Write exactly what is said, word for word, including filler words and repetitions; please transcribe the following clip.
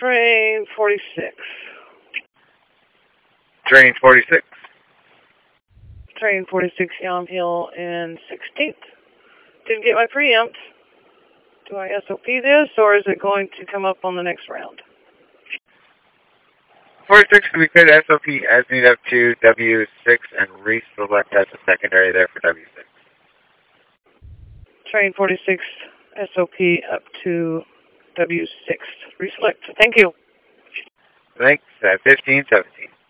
train forty-six. Train forty-six. Train forty-six, Yam Hill and sixteenth. Didn't get my preempt. Do I S O P this, or is it going to come up on the next round? forty-six, we could S O P as need up to W six and reselect as a secondary there for W six. Train forty-six, S O P up to W six. Reselect. Thank you. Thanks. At fifteen seventeen.